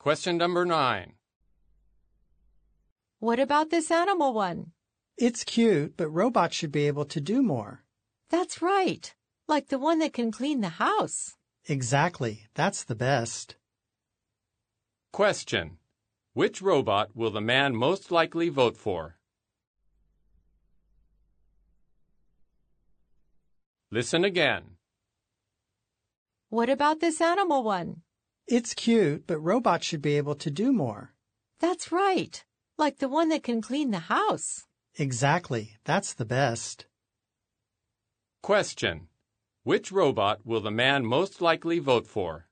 Question number 9. What about this animal one? It's cute, but robots should be able to do more. That's right. Like the one that can clean the house. Exactly. That's the best. Question. Which robot will the man most likely vote for? Listen again. What about this animal one? It's cute, but robots should be able to do more. That's right. Like the one that can clean the house. Exactly. That's the best. Question. Which robot will the man most likely vote for?